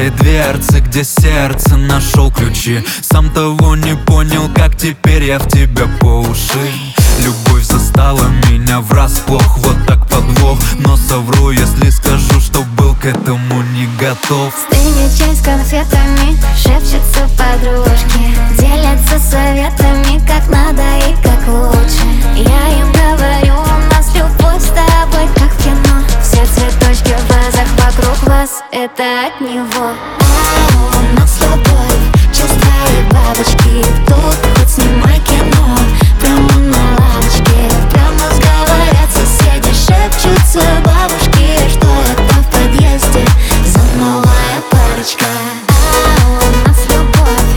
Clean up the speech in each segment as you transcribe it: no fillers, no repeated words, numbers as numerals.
твоей дверцы, где сердце нашел ключи. Сам того не понял, как теперь я в тебя по уши. Любовь застала меня врасплох, вот так подвох. Но совру, если скажу, что был к этому не готов. Стынет чай с конфетами, шепчутся подружки, делятся советами, как надо и как лучше. Я им говорю, у нас любовь с тобой, как в кино. Все цветочки в вазах вокруг вас, это от него. А у нас любовь, чувства и бабочки. Тут хоть снимай кино, прямо на лавочке. Прям нас говорят соседи, шепчутся бабушки, что это в подъезде за новая парочка. А у нас любовь,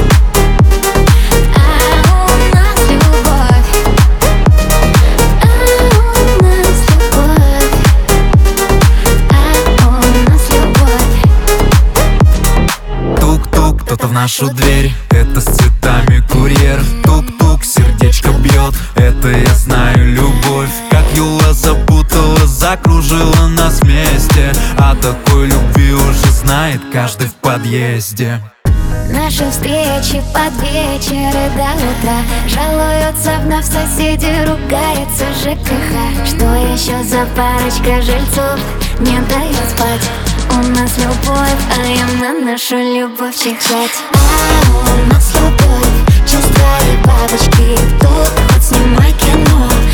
а у нас любовь, а у нас любовь, а у нас любовь. Тук-тук, кто-то в нашу дверь, это с цветами курьер. Тук-тук, сердечко бьет, это я знаю любовь. Как юла запутала, закружила нас вместе. О такой любви уже знает каждый в подъезде. Наши встречи под вечер и до утра, жалуются вновь соседи, ругается ЖКХ. Что еще за парочка жильцов не дает спать? У нас любовь, а им на нашу любовь чихать. А у нас любовь, чувства и бабочки. Тут хоть снимай кино,